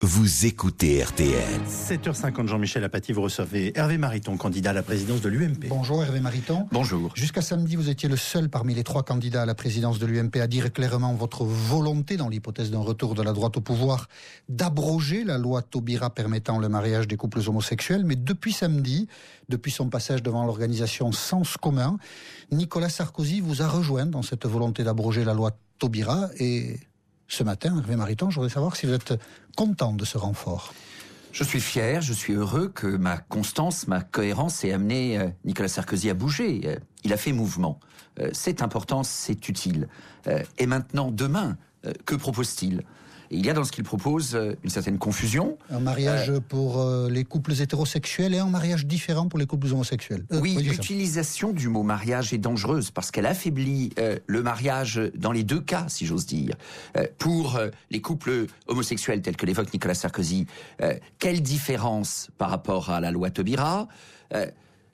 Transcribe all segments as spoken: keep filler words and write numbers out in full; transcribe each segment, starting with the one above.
Vous écoutez R T L. sept heures cinquante, Jean-Michel Apathy, vous recevez Hervé Mariton, candidat à la présidence de l'U M P. Bonjour Hervé Mariton. Bonjour. Jusqu'à samedi, vous étiez le seul parmi les trois candidats à la présidence de l'U M P à dire clairement votre volonté, dans l'hypothèse d'un retour de la droite au pouvoir, d'abroger la loi Taubira permettant le mariage des couples homosexuels. Mais depuis samedi, depuis son passage devant l'organisation Sens Commun, Nicolas Sarkozy vous a rejoint dans cette volonté d'abroger la loi Taubira. Et ce matin, Hervé Mariton, je voudrais savoir si vous êtes content de ce renfort. Je suis fier, je suis heureux que ma constance, ma cohérence ait amené euh, Nicolas Sarkozy à bouger. Euh, il a fait mouvement. Euh, c'est important, c'est utile. Euh, et maintenant, demain, euh, que propose-t-il ? Et il y a dans ce qu'il propose euh, une certaine confusion. Un mariage euh, pour euh, les couples hétérosexuels et un mariage différent pour les couples homosexuels. Euh, oui, l'utilisation du mot mariage est dangereuse parce qu'elle affaiblit euh, le mariage dans les deux cas, si j'ose dire. Euh, pour euh, les couples homosexuels tels que l'évoque Nicolas Sarkozy, euh, quelle différence par rapport à la loi Taubira ? euh,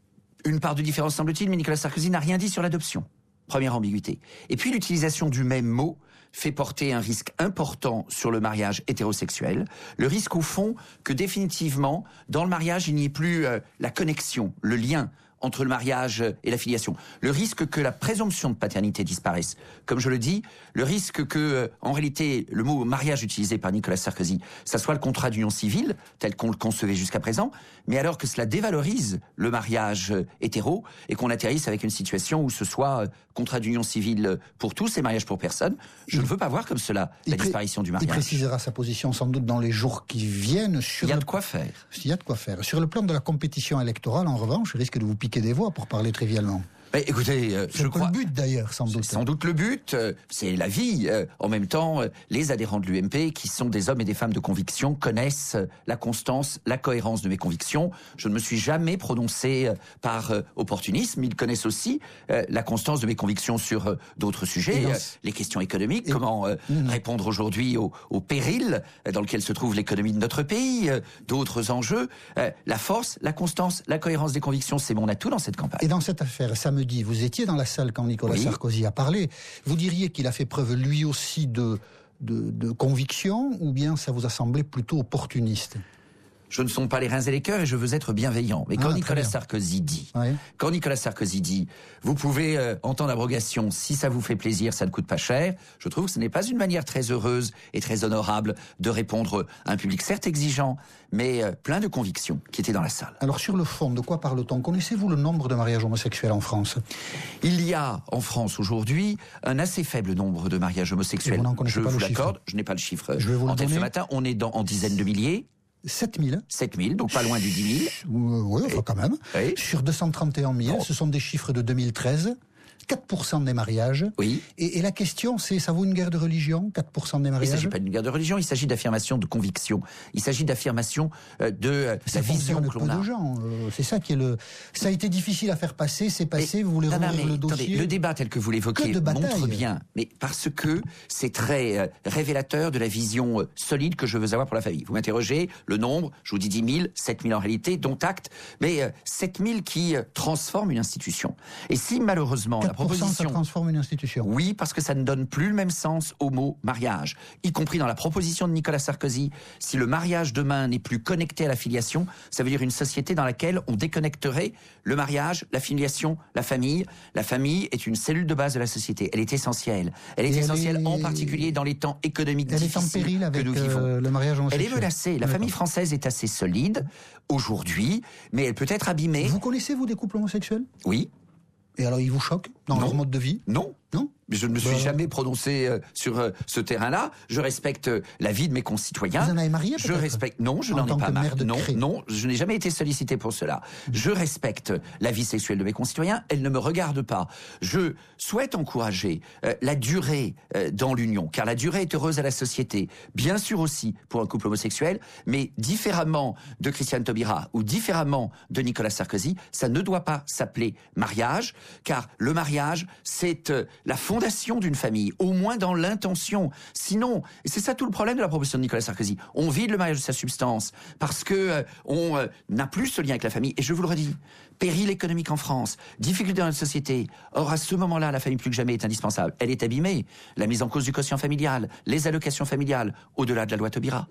Une part de différence semble-t-il, mais Nicolas Sarkozy n'a rien dit sur l'adoption. Première ambiguïté. Et puis l'utilisation du même mot fait porter un risque important sur le mariage hétérosexuel. Le risque au fond que définitivement, dans le mariage, il n'y ait plus euh, la connexion, le lien entre le mariage et la filiation. Le risque que la présomption de paternité disparaisse. Comme je le dis, le risque que, euh, en réalité, le mot mariage utilisé par Nicolas Sarkozy, ça soit le contrat d'union civile, tel qu'on le concevait jusqu'à présent, mais alors que cela dévalorise le mariage euh, hétéro et qu'on atterrisse avec une situation où ce soit euh, contrat d'union civile pour tous et mariage pour personne. Je il, ne veux pas voir comme cela la pré- disparition du mariage. Il précisera sa position sans doute dans les jours qui viennent. Sur il y a le... de quoi faire. Il y a de quoi faire. Sur le plan de la compétition électorale, en revanche, je risque de vous piquer des voix, pour parler trivialement. Ben, écoutez, euh, c'est je crois... le but d'ailleurs, sans doute. C'est sans doute le but, euh, c'est la vie. Euh, en même temps, euh, les adhérents de l'U M P, qui sont des hommes et des femmes de conviction, connaissent euh, la constance, la cohérence de mes convictions. Je ne me suis jamais prononcé euh, par euh, opportunisme. Ils connaissent aussi euh, la constance de mes convictions sur euh, d'autres sujets, euh, les questions économiques, et... comment euh, mmh. répondre aujourd'hui au, au péril euh, dans lequel se trouve l'économie de notre pays, euh, d'autres enjeux. Euh, la force, la constance, la cohérence des convictions, c'est mon atout dans cette campagne. Et dans cette affaire, ça me dit, vous étiez dans la salle quand Nicolas oui. Sarkozy a parlé. Vous diriez qu'il a fait preuve lui aussi de, de, de conviction, ou bien ça vous a semblé plutôt opportuniste ? Je ne sonde pas les reins et les cœurs et je veux être bienveillant. Mais quand ah, Nicolas Sarkozy dit, ouais. quand Nicolas Sarkozy dit, vous pouvez euh, en temps d'abrogation, si ça vous fait plaisir, ça ne coûte pas cher. Je trouve que ce n'est pas une manière très heureuse et très honorable de répondre à un public certes exigeant, mais euh, plein de convictions qui étaient dans la salle. Alors sur le fond, de quoi parle-t-on ? Connaissez-vous le nombre de mariages homosexuels en France ? Il y a en France aujourd'hui un assez faible nombre de mariages homosexuels. Je vous l'accorde, je n'ai pas le chiffre je vais vous en le tête donner. ce matin. On est dans, en dizaines de milliers. sept mille. sept mille, donc pas loin du dix mille. Euh, oui, enfin quand même. Oui. Sur deux cent trente et un mille, oh. Ce sont des chiffres de deux mille treize. quatre pour cent des mariages. Oui. Et, et la question, c'est, ça vaut une guerre de religion, quatre pour cent des mariages ? Il ne s'agit pas d'une guerre de religion, il s'agit d'affirmation de conviction. Il s'agit d'affirmation euh, de euh, la vision que l'on a. De gens. Euh, c'est ça qui est le... Ça a été difficile à faire passer, c'est passé, et, vous voulez rouvrir le dossier. Attendez, le débat tel que vous l'évoquez que montre bien, mais parce que c'est très euh, révélateur de la vision euh, solide que je veux avoir pour la famille. Vous m'interrogez, le nombre, je vous dis dix mille, sept mille en réalité, dont acte, mais euh, sept mille qui euh, transforment une institution. Et si malheureusement la proposition... ça transforme une institution. Oui, parce que ça ne donne plus le même sens au mot mariage, y compris dans la proposition de Nicolas Sarkozy. Si le mariage demain n'est plus connecté à la filiation, ça veut dire une société dans laquelle on déconnecterait le mariage, la filiation, la famille. La famille est une cellule de base de la société. Elle est essentielle. Elle est Et essentielle elle est... en particulier dans les temps économiques elle difficiles est en péril avec que nous vivons. Euh, le mariage homosexuel. Elle est menacée. La famille française est assez solide aujourd'hui, mais elle peut être abîmée. Vous connaissez, vous, des couples homosexuels ? Oui. Et alors, ils vous choquent dans non. leur mode de vie ? Non. Non. Mais je ne me suis bah, jamais prononcé euh, sur euh, ce terrain-là. Je respecte euh, la vie de mes concitoyens. Vous en avez marié, Je respecte. Non, je n'en ai pas marié. Non, non, je n'ai jamais été sollicité pour cela. Mmh. Je respecte la vie sexuelle de mes concitoyens. Elle ne me regarde pas. Je souhaite encourager euh, la durée euh, dans l'union, car la durée est heureuse à la société. Bien sûr aussi pour un couple homosexuel, mais différemment de Christiane Taubira ou différemment de Nicolas Sarkozy, ça ne doit pas s'appeler mariage, car le mariage, c'est euh, la fondation d'une famille, au moins dans l'intention. Sinon, et c'est ça tout le problème de la proposition de Nicolas Sarkozy, on vide le mariage de sa substance parce que euh, on euh, n'a plus ce lien avec la famille. Et je vous le redis, péril économique en France, difficulté dans notre société. Or, à ce moment-là, la famille plus que jamais est indispensable. Elle est abîmée. La mise en cause du quotient familial, les allocations familiales, au-delà de la loi Taubira.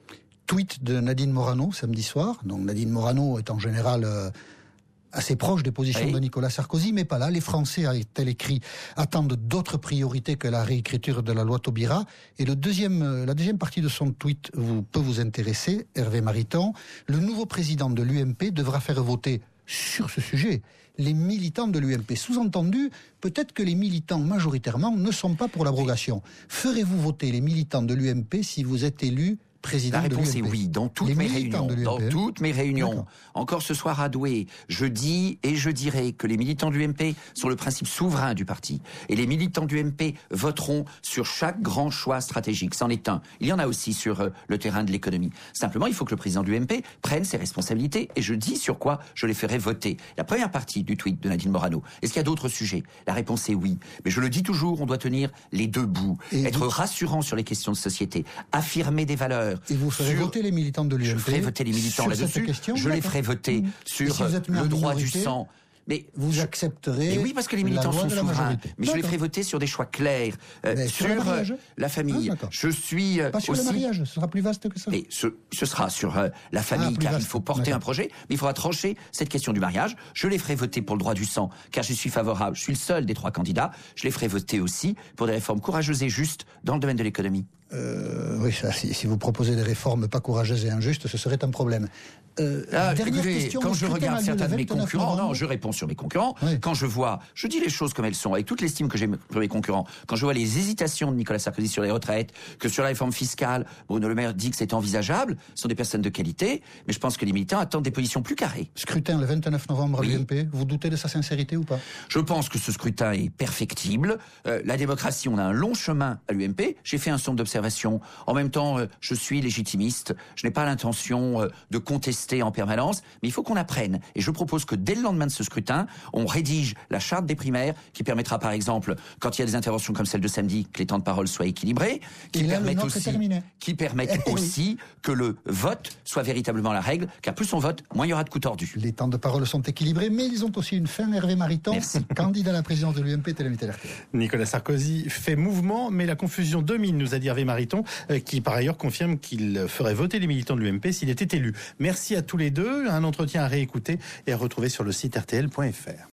tweet de Nadine Morano samedi soir. Donc Nadine Morano est en général euh, assez proche des positions oui. de Nicolas Sarkozy, mais pas là. Les Français, a-t-elle écrit, attendent d'autres priorités que la réécriture de la loi Taubira. Et le deuxième, la deuxième partie de son tweet vous, peut vous intéresser, Hervé Mariton. Le nouveau président de l'U M P devra faire voter sur ce sujet les militants de l'U M P. Sous-entendu, peut-être que les militants majoritairement ne sont pas pour l'abrogation. Ferez-vous voter les militants de l'U M P si vous êtes élu président de l'U M P? La réponse est oui, dans toutes les mes réunions. Dans toutes mes réunions. D'accord. Encore ce soir à Douai, je dis et je dirai que les militants du U M P sont le principe souverain du parti. Et les militants du U M P voteront sur chaque grand choix stratégique. C'en est un. Il y en a aussi sur euh, le terrain de l'économie. Simplement, il faut que le président du U M P prenne ses responsabilités et je dis sur quoi je les ferai voter. La première partie du tweet de Nadine Morano. Est-ce qu'il y a d'autres sujets? La réponse est oui. Mais je le dis toujours, on doit tenir les deux bouts. Et être vous... rassurant sur les questions de société. Affirmer des valeurs. Et vous ferez sur... voter les militants de l'U M P? Je ferai voter les militants là-dessus. Question, je les ferai voter mmh. sur si le droit du sang. Mais vous accepterez. Et oui, parce que les militants sont souverains. Mais je les ferai voter sur des choix clairs. Euh, sur sur la, la famille. Ah, je suis. Euh, Pas sur aussi... le mariage, ce sera plus vaste que ça. Et ce, ce sera sur euh, la famille, ah, car vaste. Il faut porter un projet. Mais il faudra trancher cette question du mariage. Je les ferai voter pour le droit du sang, car je suis favorable. Je suis le seul des trois candidats. Je les ferai voter aussi pour des réformes courageuses et justes dans le domaine de l'économie. Euh, oui, ça, si, si vous proposez des réformes pas courageuses et injustes, ce serait un problème. Euh, ah, écoutez, quand je regarde certains de mes concurrents, non, je réponds sur mes concurrents. Oui. Quand je vois, je dis les choses comme elles sont, avec toute l'estime que j'ai pour mes concurrents. Quand je vois les hésitations de Nicolas Sarkozy sur les retraites, que sur la réforme fiscale, Bruno Le Maire dit que c'est envisageable, ce sont des personnes de qualité, mais je pense que les militants attendent des positions plus carrées. Scrutin le vingt-neuf novembre oui. à l'U M P, vous doutez de sa sincérité ou pas? Je pense que ce scrutin est perfectible. Euh, la démocratie, on a un long chemin à l'U M P. J'ai fait un sondage d'observation. En même temps, euh, je suis légitimiste. Je n'ai pas l'intention euh, de contester en permanence, mais il faut qu'on apprenne. Et je propose que dès le lendemain de ce scrutin, on rédige la charte des primaires qui permettra, par exemple, quand il y a des interventions comme celle de samedi, que les temps de parole soient équilibrés, qui là, permettent aussi, qui permettent eh, aussi oui. que le vote soit véritablement la règle, car plus on vote, moins il y aura de coups tordus. Les temps de parole sont équilibrés, mais ils ont aussi une fin. Hervé Mariton, Merci. candidat à la présidence de l'U M P, Télémété R T L. Nicolas Sarkozy fait mouvement, mais la confusion domine, nous a dit Hervé Mariton, qui par ailleurs confirme qu'il ferait voter les militants de l'U M P s'il était élu. Merci à tous les deux. Un entretien à réécouter et à retrouver sur le site R T L point F R.